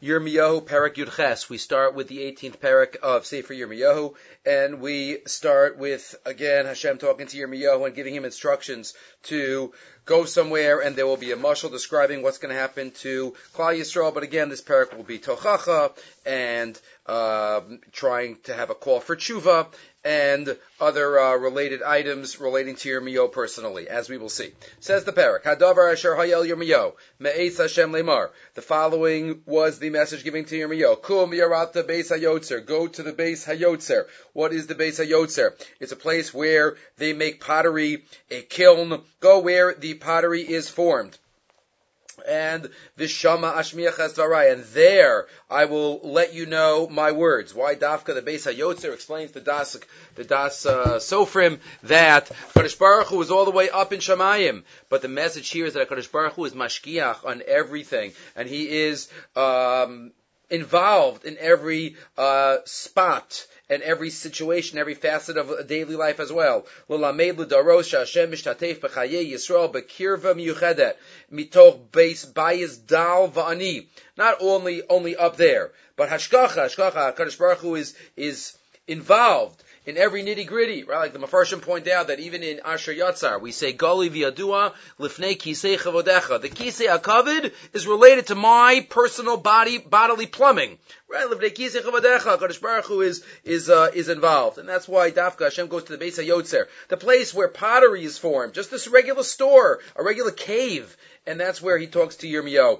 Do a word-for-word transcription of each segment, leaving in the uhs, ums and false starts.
Yirmiyahu Perek Yud Ches. We start with the eighteenth Perek of Sefer Yirmiyahu, and we start with, again, Hashem talking to Yirmiyahu and giving him instructions to go somewhere, and there will be a mashal describing what's going to happen to Klal Yisrael. But again, this Perek will be Tochacha, and uh, trying to have a call for tshuva, and other uh, related items relating to Yirmiyahu personally, as we will see. Says the Perek, Hadavar Asher Hayel Yirmiyahu, Me'etz Hashem Lemar. The following was the message given to Yirmiyahu. Kum Yarata Beis HaYotzer. Go to the Beis HaYotzer. What is the Beis HaYotzer? It's a place where they make pottery, a kiln. Go where the pottery is formed. And Vishama Ashmiach Esvarai, and there I will let you know my words. Why Dafka the Beis HaYotzer explains the Das the Das uh, Sofrim that Kadosh Baruch Hu is all the way up in Shamayim, but the message here is that Kadosh Baruch Hu is mashkiach on everything, and he is um, involved in every uh, spot and every situation, every facet of daily life as well. L'lamed l'daros she'Hashem mishtatef b'chayei Yisrael b'kirva miyuchedet mitoch beis bayis dal va'ani. Not only only up there, but hashkacha, hashkacha, Kadosh Baruch Hu is is involved in every nitty gritty, right? Like the Mefarshim point out that even in Asher Yatzar, we say Gali v'yadua lifnei kisei chavodecha. The kisei hakavod is related to my personal body, bodily plumbing, right? Lifnei kisei chavodecha. Kadosh Baruch Hu is is uh, is involved, and that's why Dafka Hashem goes to the Beis HaYotzer, the place where pottery is formed, just this regular store, a regular cave, and that's where he talks to Yirmiyahu.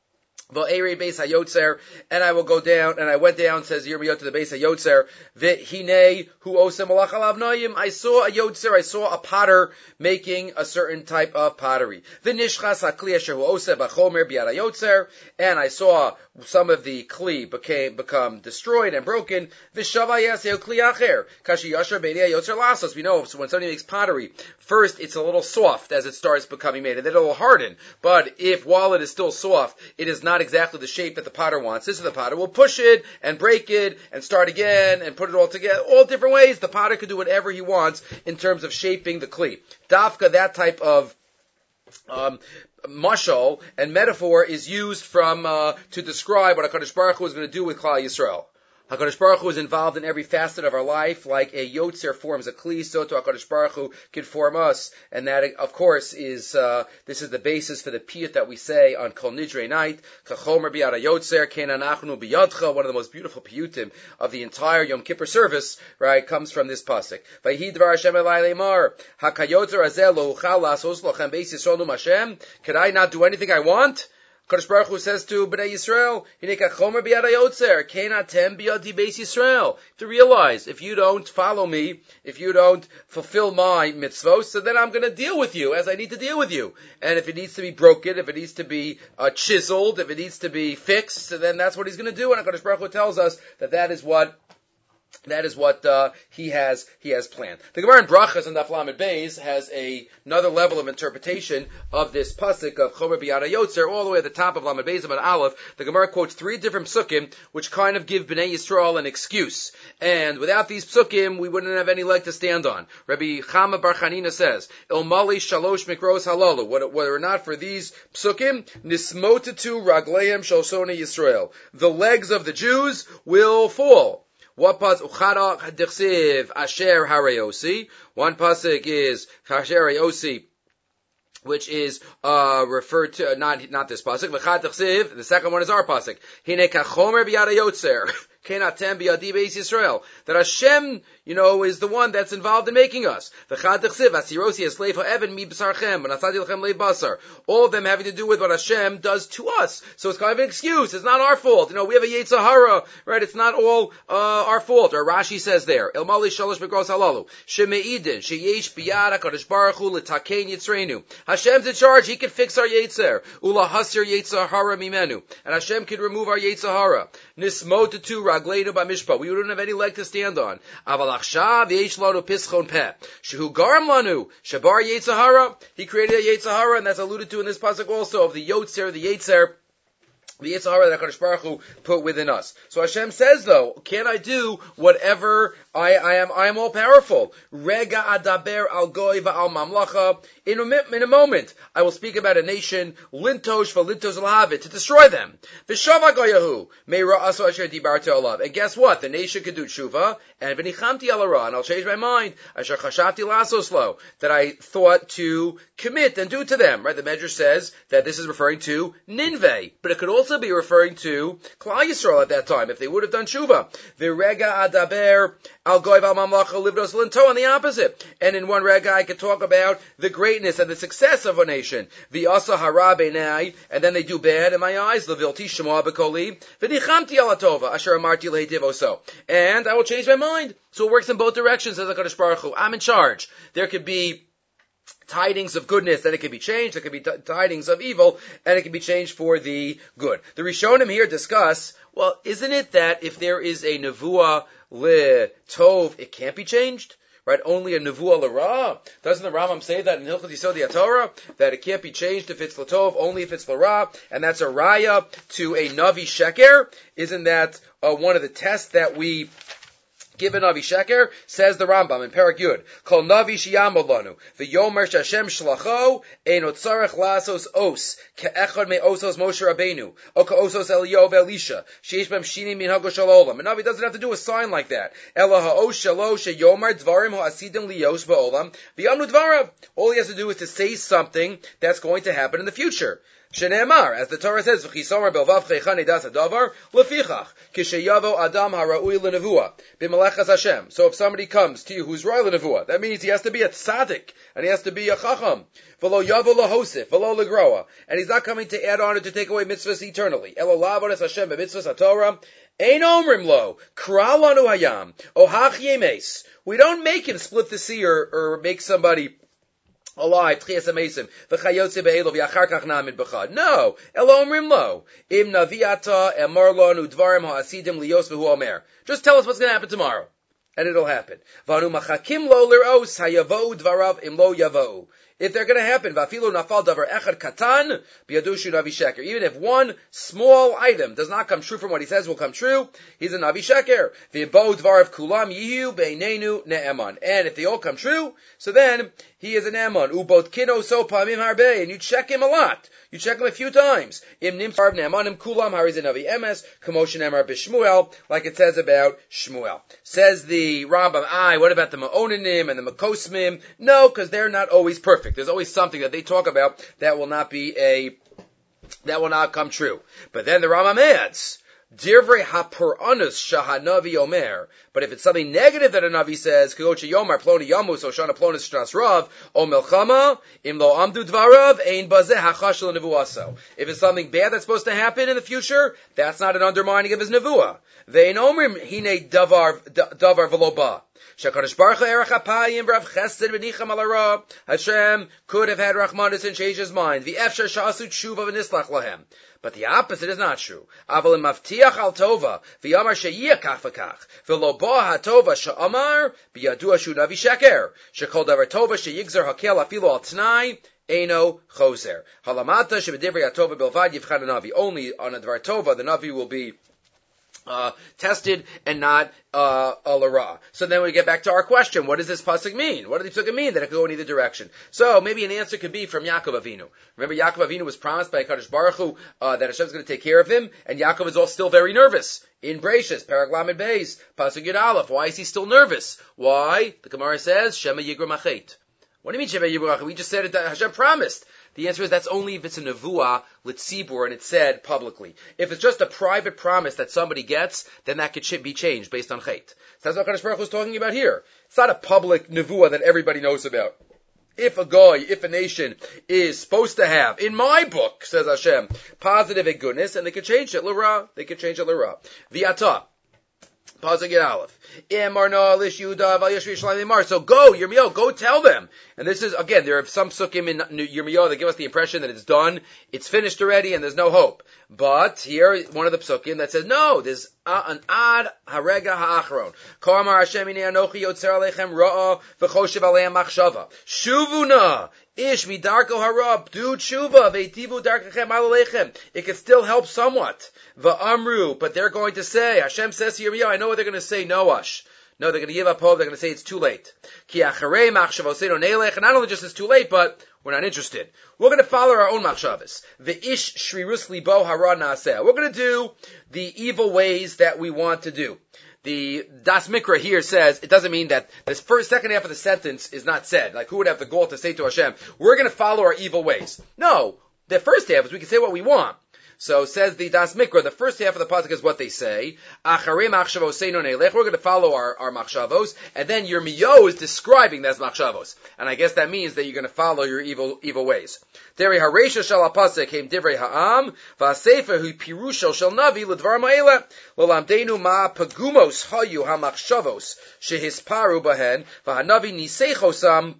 And I will go down, and I went down, says Yirmiyahu, to the Beis HaYotzer. V'hinei hu osem malach alav noyim. I saw a Yotzer, I saw a potter making a certain type of pottery. V'nishchas hakli asher hu oseh b'chomer b'yad HaYotzer. And I saw some of the kli became become destroyed and broken. V'shava yaseh kli acher kashi yasher b'nei HaYotzer lasos. We know when somebody makes pottery, first it's a little soft as it starts becoming made, and then it will harden. But if while it is still soft, it is not exactly the shape that the potter wants, this is the potter will push it and break it and start again and put it all together, all different ways. The potter could do whatever he wants in terms of shaping the kli. Dafka, that type of um, mashal and metaphor is used from uh, to describe what HaKadosh Baruch Hu is going to do with Klal Yisrael. HaKadosh Baruch Hu is involved in every facet of our life, like a Yotzer forms a Kli, so to HaKadosh Baruch Hu can form us, and that, of course, is, uh, this is the basis for the piyut that we say on Kol Nidrei night, Kachomer b'yad HaYotzer, Ken anachnu b'yadcha, one of the most beautiful piyutim of the entire Yom Kippur service, right, comes from this pasuk. Vayhi dvar Hashem elai leimar, HaKayotzer hazeh lo uchal lasos lochem beis Yisrael num Hashem, could I not do anything I want? Kadosh Baruch Hu says to Bnei Yisrael, "Hinei kachomer b'yad HaYotzer, kein atem b'yadi beis Yisrael." To realize, if you don't follow me, if you don't fulfill my mitzvos, so then I'm going to deal with you as I need to deal with you. And if it needs to be broken, if it needs to be uh, chiseled, if it needs to be fixed, so then that's what He's going to do. And Kadosh Baruch Hu tells us that that is what. That is what uh, he has he has planned. The Gemara in Brachas and Daf Lamed Beis has a, another level of interpretation of this pasuk of Chomer b'yad HaYotzer, all the way at the top of Lamed Beis and Aleph. The Gemara quotes three different psukim, which kind of give Bnei Yisrael an excuse. And without these psukim, we wouldn't have any leg to stand on. Rabbi Chama Bar Chanina says, "Il mali shalosh mikros halalu." Whether or not for these psukim, nismotatu ragleim shel shonei Yisrael, the legs of the Jews will fall. What pasuk? Uchara dechsiv asher hareyosi. One pasuk is asher hareyosi, which is uh, referred to, not not this pasuk. V'chad dechsiv. The second one is our pasuk. Hine kachomer b'yad HaYotzer. Kenatem b'yadi beis Yisrael. That Hashem, you know, is the one that's involved in making us. V'chad dechsiv asirosi esleif ha'evan mi b'sarchem v'nasati lechem leibasar. All of them having to do with what Hashem does to us. So it's kind of an excuse. It's not our fault. You know, we have a Yetzer Hara, right? It's not all uh, our fault. Or Rashi says there, El mali shalosh mikros halalu shemeidin sheyesh b'yad HaKadosh Baruch Hu l'takein yitzreinu. Hashem's in charge. He can fix our Yetzer. Ula hasir Yetzer Hara mimenu. And Hashem can remove our Yetzer Hara. Nismotatu ragleinu b'mishpah. We wouldn't have any leg to stand on. Aval achshav yesh lanu pischon peh. Shehu garam lanu shabar Yetzer Hara. He created a Yetzer Hara, and that's alluded to in this pasuk also of the Yotzer, the Yetzer. The Yetzer Hara that HaKadosh Baruch Hu put within us. So Hashem says, though, can I do whatever I, I am? I am all powerful. Rega adaber al goy va'al mamlacha. In a, in a moment, I will speak about a nation, lintosh v'lintos alhavit, to destroy them. V'shava goyahu meira aso asher dibarta olav. And guess what? The nation could do tshuva, and v'nichamti al hara, and I'll change my mind. Asher chashati lasoslo, that I thought to commit and do to them. Right? The Medrash says that this is referring to Ninveh, but it could also be referring to Klal Yisrael at that time, if they would have done tshuva. The rega adaber al goy val mamlacha livdos linto, on the opposite. And in one rega, I could talk about the greatness and the success of a nation. The asa hara beinai, and then they do bad in my eyes. Levilti shema bekoli v'nichamti al atova asher amarti lehitiv oso, and I will change my mind. So it works in both directions. As HaKadosh Baruch Hu, I'm in charge. There could be tidings of goodness, then it can be changed. There can be t- tidings of evil, and it can be changed for the good. The Rishonim here discuss, well, isn't it that if there is a nevuah le tov, it can't be changed? Right? Only a nevuah l'ra. Doesn't the Rambam say that in Hilchot Yisod HaTorah, that it can't be changed if it's l'tov, only if it's l'ra, and that's a raya to a navi sheker? Isn't that uh, one of the tests that we given Navi Sheker? Says the Rambam in Perek Yud, Kol Navi Shiyamod Lanu, V'yomer Shashem Shlacho, Eino Tzarech Lasos Os, Ke'echad Me Osos Moshe Rabbeinu, O Ke'osos Eliyahu Ve'elisha, Sheish Bem Shini Min Hago Shalolam. And Navi doesn't have to do a sign like that. Ela Ha'os Shalo She'yomer Dvarim Ha'asidim Liyos Ba'olam, V'yamnu Dvarav. All he has to do is to say something that's going to happen in the future. Shene'emar, as the Torah says, V'chisomer belvav cheicha nedas hadavar, lefichach, kisheyavo adam hara'ui l'nevuah, b'malechas Hashem. So if somebody comes to you who's roy l'nevuah, that means he has to be a tzaddik, and he has to be a chacham. V'lo yavo lahosif, v'lo legroa, and he's not coming to add on or to take away mitzvahs eternally. Elo la'avodas Hashem b'mitzvahs haTorah, ein omrim lo, kra lanu hayam, ohach yemes. We don't make him split the sea or, or make somebody alive. No. Elo omrim lo. Im naviata emar lanu dvarim ha'asidim liyos v'hu omer. Just tell us what's going to happen tomorrow, and it'll happen. Vanu machakim lo liros hayavo dvarav im lo yavo. If they're going to happen, vafilu nafal davar echad katan biyadushu navi sheker. Even if one small item does not come true from what he says will come true, he's a navi sheker. V'bo dvarav kulam yihu beinenu ne'eman. And if they all come true, so then he is an eman. Ubot kino so pamim harbe, and you check him a lot. You check him a few times. Im nimtar ne'emanim kulam hariz a navi emes kamoshin emar b'shmuel, like it says about Shmuel. Says the Rambam, aye, what about the ma'onanim and the makosmim? No, because they're not always perfect. There's always something that they talk about that will not be a, that will not come true. But then the Rambam adds, Dirvrei ha'puranus shahanavi omer. But if it's something negative that a Navi says, Kagocha yomar ploni yamus o shana plonis shnas rav o melchama im lo amdu dvarav ein bazeh hachash lo nevuaso. If it's something bad that's supposed to happen in the future, that's not an undermining of his nevuah. Ve'in omrim hine davar davar v'lo ba. Shakadosh Baruch Hu erech hapayim v'rav chesed v'nicham al hara. Hashem could have had rachmanis and changed his mind. V'efshar sha'asu tshuva v'nislach lahem. But the opposite is not true. Aval im mavtiach al tova v'yamar sheyiyah kach v'kach v'lo ba ha-tova she'amar b'yadua shu navi sheker shekol davar tova sheyigzer hakel afilo al t'nai eino choser halamata shebedivrei ha-tova bilvad yivchan navi. Only on a dvar tova the navi will be Uh, tested and not uh, a lara. So then we get back to our question: what does this pasuk mean? What does the pasuk mean that it could go in either direction? So maybe an answer could be from Yaakov Avinu. Remember, Yaakov Avinu was promised by Kadosh Baruch Hu uh, that Hashem is going to take care of him, and Yaakov is all still very nervous. In Bereishis, Perek Lamed Beis, pasuk Yud Aleph. Why is he still nervous? Why? The Gemara says, Shema Yigram Achet. What do you mean Shema Yigram Achet? We just said it that Hashem promised. The answer is that's only if it's a nevuah litzibur and it's said publicly. If it's just a private promise that somebody gets, then that could be changed based on chait. So that's what Kadosh Baruch Hu is talking about here. It's not a public nevuah that everybody knows about. If a guy, if a nation is supposed to have, in my book, says Hashem, positive and goodness, and they could change it l'ra, they could change it l'ra. V'yata. Pasuk Yud Aleph. So go, Yirmiyahu, go tell them. And this is, again, there are some sukkim in Yirmiyahu that give us the impression that it's done, it's finished already, and there's no hope. But here, one of the psukim that says, no, there's an ad harega ha'achron. Ko amar Hashem inei anochi yotzer aleichem ra'a v'choshev aleim machshava. Shuvu na. Ish midarko harab. Do tshuva. Ve'tivu darkechem aleichem. It could still help somewhat. Va'amru. But they're going to say, Hashem says to Yirmiyahu, I know what they're going to say, Noash. No, they're going to give up hope. They're going to say it's too late. Ki acharei machshavosenu neilech. And not only just it's too late, but we're not interested. We're going to follow our own machshavos. Ve'ish shrirus libo hara naaseh. We're going to do the evil ways that we want to do. The Das Mikra here says, it doesn't mean that this first, second half of the sentence is not said. Like, who would have the goal to say to Hashem, we're going to follow our evil ways? No. The first half is we can say what we want. So says the Das Mikra, the first half of the pasuk is what they say. Acharei machshavosenu neilech. We're going to follow our, our machshavos. And then Yirmiyahu is describing those machshavos. And I guess that means that you're going to follow your evil evil ways. Deri hareisha shel hapasuk came divrei ha'am. Va'sefer hu pirusho shel navi l'dvar ma'ela. L'lamdenu ma pagumos hayu ha'machshavos shehisparu bahen. Va'hanavi nisechosam.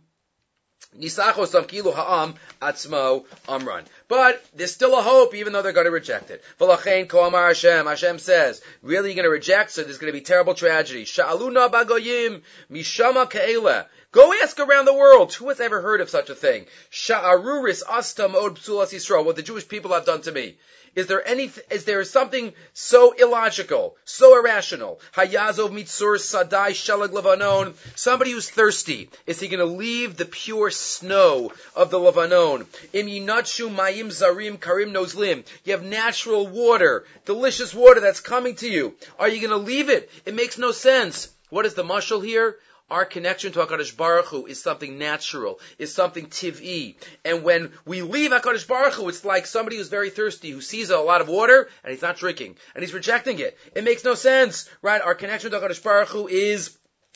Nisachosam kilu ha'am atzmo amran. But there's still a hope, even though they're going to reject it. V'lachein ko amar Hashem. Hashem says, really you're going to reject? So there's going to be terrible tragedy. Sha'aluna bagoyim mishama ka'ela. Go ask around the world. Who has ever heard of such a thing? Sha'aruris astam od psulas Yisrael. What the Jewish people have done to me. Is there any, is there something so illogical, so irrational? Hayazov mitzur sadai shelag levanon. Somebody who's thirsty, is he going to leave the pure snow of the Levanon? Im yinatshu mayim zarim karim nozlim. You have natural water, delicious water that's coming to you. Are you going to leave it? It makes no sense. What is the mashal here? Our connection to HaKadosh Baruch Hu is something natural, is something tiv'i. And when we leave HaKadosh Baruch Hu, it's like somebody who's very thirsty, who sees a lot of water, and he's not drinking, and he's rejecting it. It makes no sense, right? Our connection to HaKadosh Baruch Hu is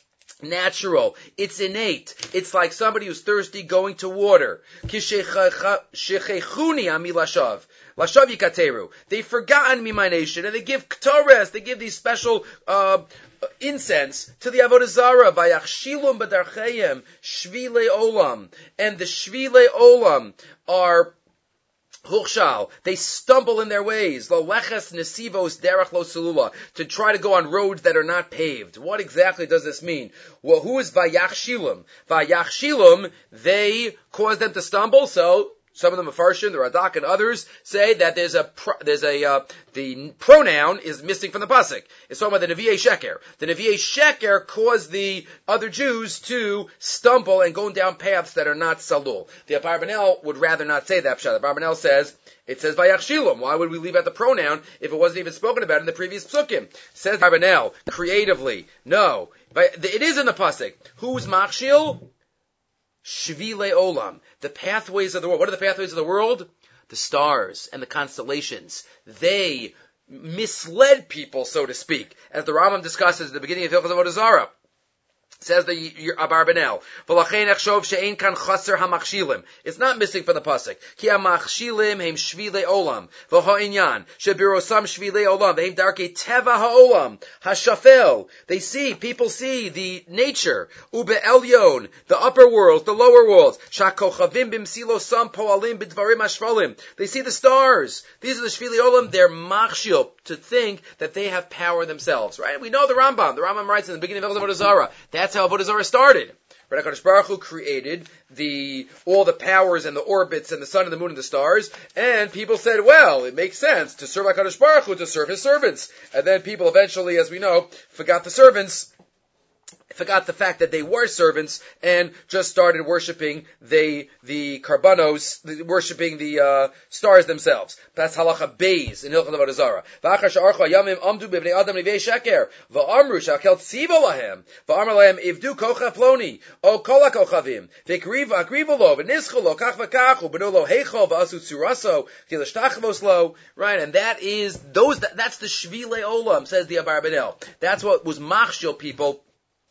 natural. It's innate. It's like somebody who's thirsty going to water. Lashav yikateru. They've forgotten me, my nation, and they give ktores, they give these special uh, incense to the Avodah Zarah. Vayachshilum b'darchayim shvilei olam. And the shvilei olam are Huchshal, they stumble in their ways. Lo leches nesivos derech lo selula, to try to go on roads that are not paved. What exactly does this mean? Well, who is Vayachshilum? Vayachshilum, they cause them to stumble, so some of the Mefarshim, the Radak, and others say that there's a pro, there's a uh, the pronoun is missing from the pasuk. It's talking about the Nevi'ei Sheker. The Nevi'ei Sheker caused the other Jews to stumble and go down paths that are not salul. The Abarbanel would rather not say that. The Abarbanel says it says Vayachshilum. Why would we leave out the pronoun if it wasn't even spoken about in the previous psukim? Says Abarbanel creatively, no, but it is in the pasuk. Who's Machshil? Shvilei Olam, the pathways of the world. What are the pathways of the world? The stars and the constellations. They misled people, so to speak, as the Rambam discusses at the beginning of Hilchos Avodah Zarah. Says the Abarbanel, "V'lachein echshov she'ein kan chaser hamachshilim." It's not missing from the pasuk. Ki hamachshilim heim shvilei olam v'ha'inyan shebirosam shvilei olam v'heim darkei teva ha'olam hashafel. They see, people see the nature ube'elyon, the upper worlds, the lower worlds. Shakochavim b'msilosam po'alim b'dvarim hashvalim. They see the stars. These are the shvilei olam. They're machshil to think that they have power themselves. Right? We know the Rambam. The Rambam writes in the beginning of Avodah Zarah. That's how Avodah Zarah started. Right? HaKadosh Baruch Hu created the, all the powers and the orbits and the sun and the moon and the stars, and people said, well, it makes sense to serve HaKadosh Baruch Hu, to serve his servants. And then people eventually, as we know, forgot the servants, forgot the fact that they were servants, and just started worshiping the, the karbanos, the, worshiping the, uh, stars themselves. That's halacha beis in Hilchos Avodah Zarah. V'achar she'archu hayamim amdu b'bnei adam nivei sheker, v'amru sha'kel tzivo lahem, v'amar lahem ivdu kochav ploni, o kol ha'kochavim, v'krivu akrivu lo, v'nischu lo, kach v'kach, u'benu lo heicho, v'asu tzuraso, v'til shtachvos lo, right? And that is, those, that, that's the shvilei olam, says the Abarbanel. That's what was machshil people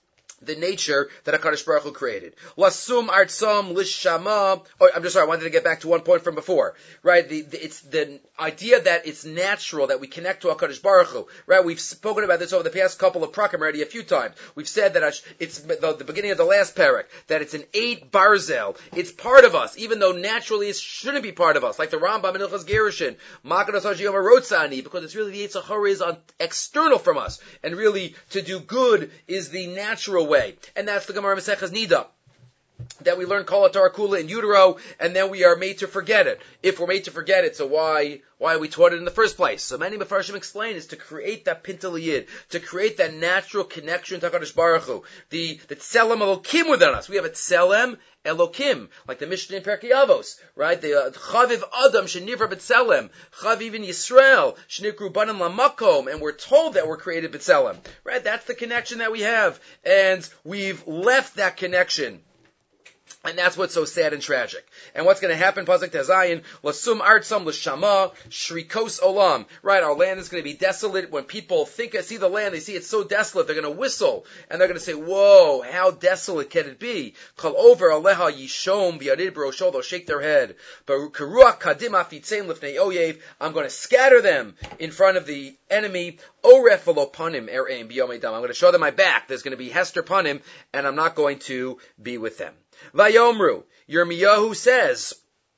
the nature that HaKadosh Baruch Hu created. Lasum artzam lishama. Oh, I'm just sorry, I wanted to get back to one point from before. Right? The, the, it's the idea that it's natural that we connect to HaKadosh Baruch Hu. Right? We've spoken about this over the past couple of prakim already a few times. We've said that it's the, the beginning of the last parak, that it's an eight barzel. It's part of us, even though naturally it shouldn't be part of us. Like the Rambam in Ilchos Gerushin, Makados Hashiyama Rotzani, because it's really the Yetzer Hara is on, external from us. And really, to do good is the natural way. Way. And that's the Gemara Maseches Nida, that we learn Kol HaTorah Kula in utero, and then we are made to forget it. If we're made to forget it, so why why are we taught it in the first place? So many Mefarshim explain is to create that Pintel Yid, to create that natural connection to HaKadosh Baruch Hu, the the Tselem Elokim within us. We have a Tselem Elokim, like the Mishnah in Perkei Avos, right? The Chaviv Adam Shenivra B'Tselem, Chaviv in Yisrael Shenikru Banim Lamakom, and we're told that we're created B'Tselem, right? That's the connection that we have, and we've left that connection. And that's what's so sad and tragic. And what's going to happen, Pasuk Tezayin, Lasum Artsam L'Shama, Shrikos Olam. Right, our land is going to be desolate. When people think, see the land, they see it's so desolate, they're going to whistle. And they're going to say, whoa, how desolate can it be? Kol over Aleha Yishom B'Yadid B'Roshol, they'll shake their head. But Keruach Kadim Afitzein Lifnei Oyev, I'm going to scatter them in front of the enemy. Oref Panim Ereim B'Yom Edam. I'm going to show them my back. There's going to be Hester Panim, and I'm not going to be with them. Vayomru, Yirmiyahu says,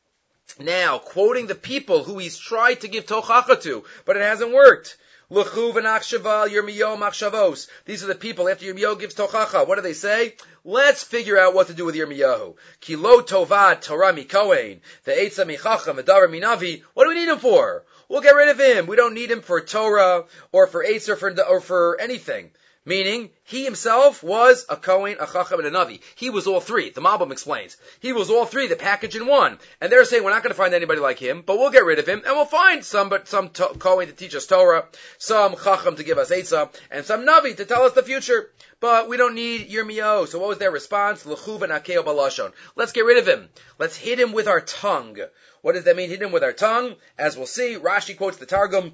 now, quoting the people who he's tried to give tochacha to, but it hasn't worked. L'chu v'nachshava Yirmiyahu machshavos. These are the people, after Yirmiyahu gives tochacha, what do they say? Let's figure out what to do with Yirmiyahu. Ki lo tovad Torah mi Kohen, ve'etza mi chacham, v'davar mi navi. What do we need him for? We'll get rid of him. We don't need him for Torah, or for Eitz, or for, or for anything. Meaning, he himself was a Kohen, a Chacham, and a Navi. He was all three. The Malbim explains. He was all three, the package in one. And they're saying, we're not going to find anybody like him, but we'll get rid of him, and we'll find some, but some to- Kohen to teach us Torah, some Chacham to give us Eitzah, and some Navi to tell us the future. But we don't need Yirmiyahu. So what was their response? L'chu v'nakeo balashon. Let's get rid of him. Let's hit him with our tongue. What does that mean, hit him with our tongue? As we'll see, Rashi quotes the Targum,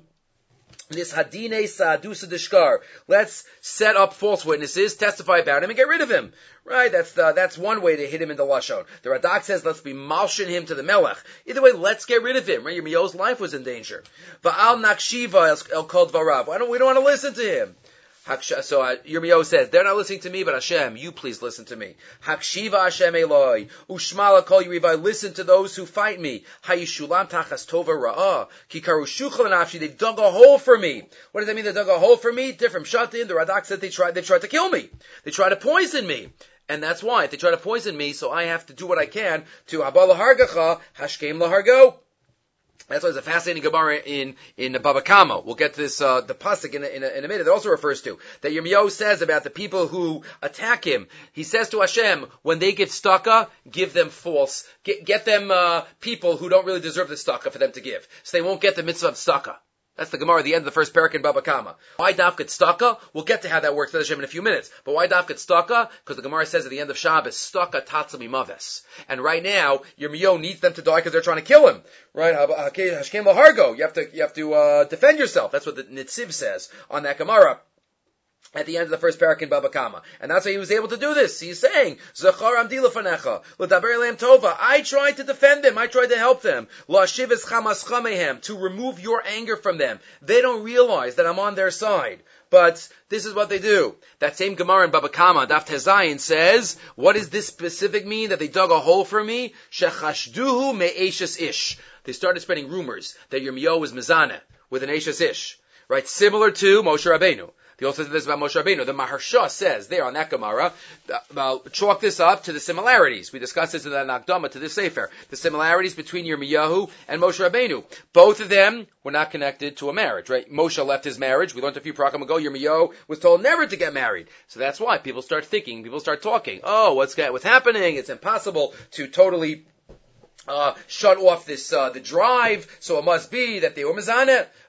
this hadine sa'adusa dishkar. Let's set up false witnesses, testify about him, and get rid of him. Right? That's the, that's one way to hit him in the lashon. The Radak says, let's be malshin him to the melech. Either way, let's get rid of him. Right? Yirmiyahu's life was in danger. Va'al nakshiva el kol dvarav. Why don't we don't want to listen to him? So uh, Yirmiyahu says, they're not listening to me, but Hashem, you please listen to me. Hakshiva Hashem Eloi, Ushmala Kol Yirivai, listen to those who fight me. Hayishulam Tachas Tova Ra'ah, Kikaru Shuchel Nafshi, they've dug a hole for me. What does that mean, they dug a hole for me? Different Shatin, the Radak said they tried, they tried to kill me. They tried to poison me. And that's why, if they try to poison me, so I have to do what I can to Habal Lahargacha, Hashkem Lahargo. That's why it's a fascinating Gemara in, in Baba Kama. We'll get to this, uh, the pasuk in a, in, a, in a minute. It also refers to, that Yirmiyahu says about the people who attack him. He says to Hashem, when they give tzedakah, give them false, get, get them, uh, people who don't really deserve the tzedakah for them to give. So they won't get the mitzvah of tzedakah. That's the Gemara at the end of the first parak in Baba Kama. Why dafka tzedakah? We'll get to how that works with Hashem in a few minutes. But why dafka tzedakah? Because the Gemara says at the end of Shabbos, tzedakah tatzam imaves. And right now, Yirmiyahu needs them to die because they're trying to kill him. Right? Hashkem lahargo. You have to, you have to, uh, defend yourself. That's what the Nitziv says on that Gemara at the end of the first parak in Baba Kama. And that's why he was able to do this. He's saying, Zachar amdi lefanecha, l'daber eleim tova. I tried to defend them. I tried to help them. La'ashiv es chamas chamehem, to remove your anger from them. They don't realize that I'm on their side. But this is what they do. That same Gemara in Baba Kama, Daf Tezayin, says, what does this specific mean, that they dug a hole for me? Shechashduhu me'eshes ish. They started spreading rumors that Yirmiyahu was mezaneh with an eshes ish. Right? Similar to Moshe Rabbeinu. He also said this about Moshe Rabbeinu. The Maharsha says there on that Gemara, uh, chalk this up to the similarities. We discussed this in the Nagdama to the Sefer. The similarities between Yirmiyahu and Moshe Rabbeinu. Both of them were not connected to a marriage, right? Moshe left his marriage. We learned a few prakim ago. Yirmiyahu was told never to get married. So that's why people start thinking, people start talking. Oh, what's, what's happening? It's impossible to totally Uh, shut off this, uh, the drive, so it must be that they were mezaneh.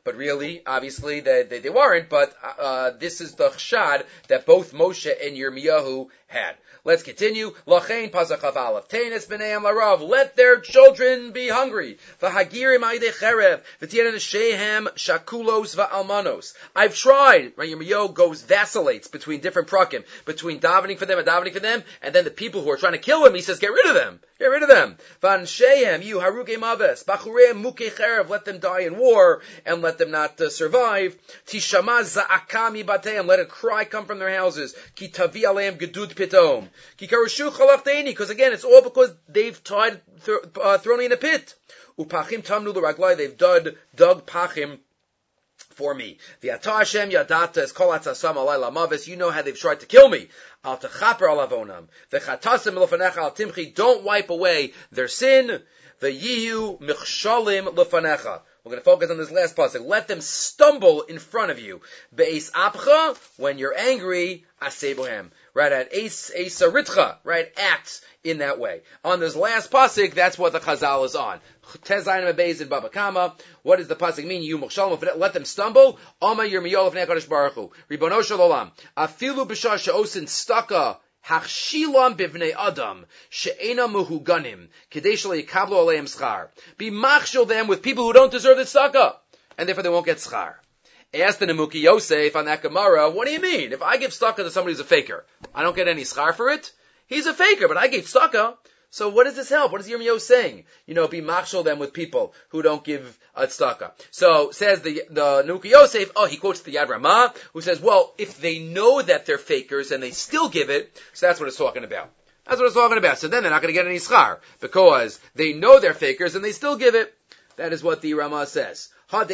but really, obviously, they, they, they weren't, but uh, this is the chshad that both Moshe and Yirmiyahu had. Let's continue. Lachein Pasach Aleph. Teines b'neim larav. Let their children be hungry. V'hagirim aidei cherev. V'tienen shehem shakulos v'almanos. I've tried. Right, Yirmiyahu goes, vacillates between different prakim, between davening for them and davening for them, and then the people who are trying to kill him, he says, get rid of them. Get rid of them. Van shehem, you haruge maves. Bachureim muke cherev. Let them die in war, and let them not uh, survive. Tishama za'akam yibateim. Let a cry come from their houses. Ki tavi aleim gedud pitom. Because again, it's all because they've tied, th- uh, thrown me in a pit. Upachim tamnu l'raglai, they've dug, dug pachim for me. V'ata Hashem yadata es kol atzasam alay lamavis. You know how they've tried to kill me. Al techaper alavonam. V'chatasim l'fanecha al timchi. Don't wipe away their sin. V'yihu michshalim l'fanecha. We're going to focus on this last pasuk. Let them stumble in front of you. Be'es apcha, when you're angry, asebohem. Right, at es esaritcha, right, acts in that way. On this last pasuk, that's what the chazal is on. Tezayin mebezin baba kama. What does the pasuk mean? You mukshalom, let them stumble. Oma yirmiyahu lefnei HaKadosh Baruch Hu. Ribono shel olam. Afilu b'shah she'osin staka. Hachshilam bivnei adam she'ena muhuganim kedei shelo yikablu aleim schar. Be machshil them with people who don't deserve the tzedakah, and therefore they won't get schar. Asked the Nemuki Yosef on that Gemara, what do you mean? If I give tzedakah to somebody who's a faker, I don't get any schar for it? He's a faker, but I gave tzedakah. So what does this help? What is Yirmiyahu saying? You know, be machshel them with people who don't give a tzedakah. So says the the Nemuki Yosef. Oh, he quotes the Yad Ramah, who says, well, if they know that they're fakers and they still give it, so that's what it's talking about. That's what it's talking about. So then they're not going to get any schar because they know they're fakers and they still give it. That is what the Ramah says. Right,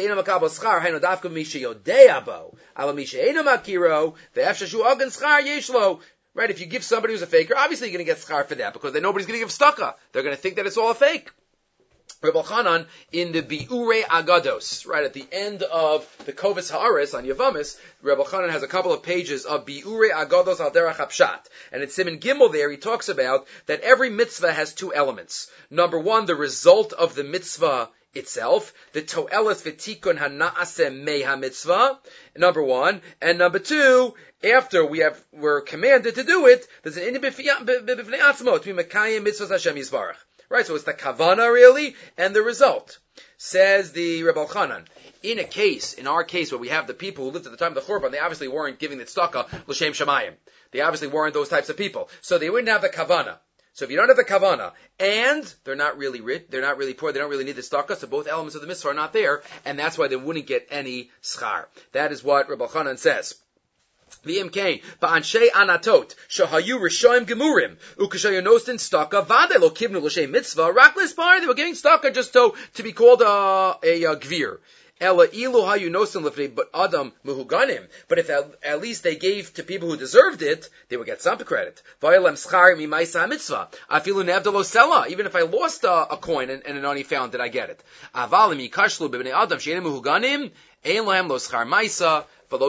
if you give somebody who's a faker, obviously you're going to get schar for that because then nobody's going to give tzedakah. They're going to think that it's all a fake. Reb Elchanan in the Bi'urei Agados, right at the end of the Kovas Haaretz on Yavamis, Reb Elchanan has a couple of pages of Bi'urei Agados al Derech HaPshat, and in Siman Gimel there he talks about that every mitzvah has two elements. Number one, the result of the mitzvah itself, the to'elas v'tikun hana'aseh mei ha-mitzvah, number one, and number two, after we have, we're commanded to do it, there's an inyan b'fnei atzmo, to be mekayim mitzvahs Hashem Yisbarach. Right, so it's the kavana really, and the result. Says the Reb Elchanan, in a case, in our case where we have the people who lived at the time of the Churban, they obviously weren't giving the tzedakah l'shem shamayim. They obviously weren't those types of people. So they wouldn't have the kavana. So if you don't have the kavana, and they're not really rich, they're not really poor, they don't really need the tzedakah, so both elements of the mitzvah are not there, and that's why they wouldn't get any schar. That is what Reb Elchanan says. V'imkein, ba'anshei anatot, shahayu rishoim gemurim, ukashayonostin staka, vade lo kivnu l'shem mitzvah, raklis bar, they were giving staka just to, to be called a, a, a gvir. Ela ilu hayu nosin lefnei, but adam muhuganim. But if at, at least they gave to people who deserved it, they would get some credit. Vayelem schar mimaisa mitzvah. Afilu nevdalo sela. Even if I lost a, a coin and, and an only found, did I get it? Avalim yikashlu b'bnei adam she'enim muhuganim, ein lahem lo schar maisa.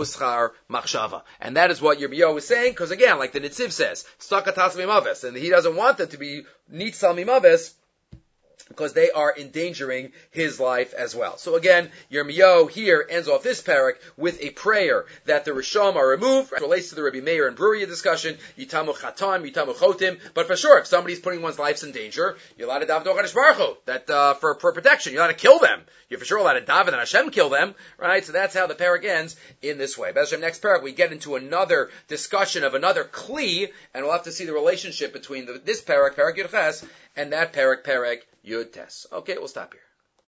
And that is what Yirmiyahu was saying, because again, like the Nitziv says, Stakatas mimaves, and he doesn't want them to be nitzal mimaves, because they are endangering his life as well. So again, Yirmiyahu here ends off this parak with a prayer that the Risham are removed. It relates to the Rabbi Meir and Bruria discussion, Yitamu Chatam, Yitamu Chotim. But for sure, if somebody's putting one's life in danger, you're allowed to daven to HaKadosh Baruch Hu, that, uh, for, for protection. You're allowed to kill them. You're for sure allowed to daven and Hashem kill them, right? So that's how the parak ends in this way. But next parak, we get into another discussion of another kli, and we'll have to see the relationship between the, this parak, parak Yud Ches, and that parak, parak Yud Tes. Okay, we'll stop here.